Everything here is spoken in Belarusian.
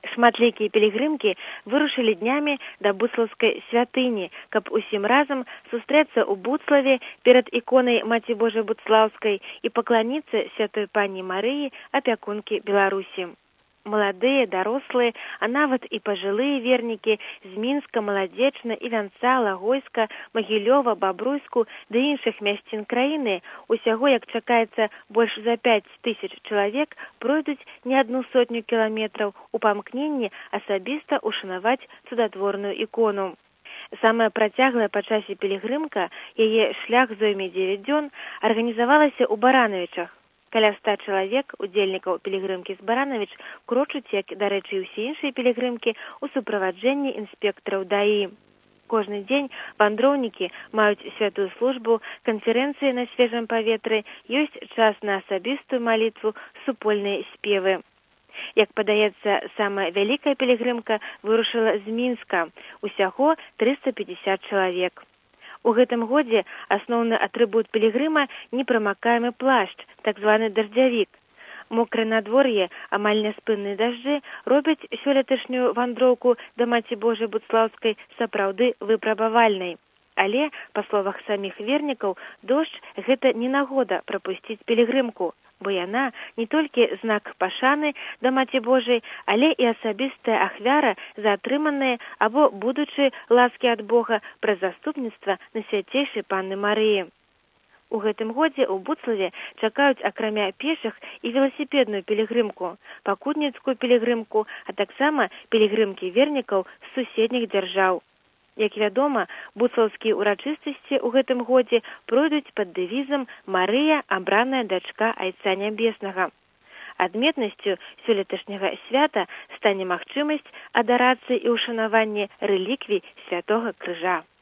Шматлікія пілігрымкі вырушылі днямі да буцлаўскай святыні, каб усім разам сустрэцца ў Буцлаве перад іконай Маці Божай Буцлаўскай і пакланіцца святой пані Марыі, апякункі Беларусі. Маладыя, дарослыя, а нават і пажылыя вернікі з Мінска, Маладзечна, Івянца, Лагойска, Магілёва, Бабруйску ды іншых мясцін краіны, усяго, як чакаецца, больш за 5000 чалавек пройдуць не 100 кіламетраў у памкненні асабіста ушанаваць цудатворную ікону. Самая працяглая па часе пілігрымка, яе шлях зойме 9 дзён, арганізавалася ў Баранавічах. Каля 100 чалавек, удзельнікаў пілігрымкі з Баранавіч, крочуць, як, дарэчы, і ўсе іншыя пілігрымкі, у суправаджэнні інспектараў ДАІ. Кожны дзень вандроўнікі маюць святую службу, канферэнцыі на свежым паветры, ёсць час на асабістую малітву, супольныя спевы. Як падаецца, самая вялікая пілігрымка вырушыла з Мінска, усяго 350 чалавек. У гэтым годзе асноўны атрыбут пілігрыма – непрамакаемы плашч, так званы дажджавік. Мокрае надвор'е, амаль няспынныя дажджы робяць сёлеташнюю вандроўку да Маці Божай Буцлаўскай сапраўды выпрабавальнай. Але, па словах саміх вернікаў, дождж – гэта не нагода прапусціць пілігрымку, бо яна не толькі знак пашаны да Маці Божай, але і асабістая ахвяра за атрыманыя або будучы ласкі ад Бога праз заступніцтва Найсвяцейшай Панны Марыі. У гэтым годзе ў Буцлаве чакаюць акрамя пешых і веласіпедную пілігрымку, пакутніцкую пілігрымку, а таксама пілігрымкі вернікаў з суседніх дзяржаў. Як вядома, буцлаўскія ўрачыстасці ў гэтым годзе пройдуць пад дэвізам «Марыя, абраная дачка Айца Нябеснага». Адметнасцю сёлеташняга свята стане магчымасць адарацца і ўшанаванне рэліквій Святога Крыжа.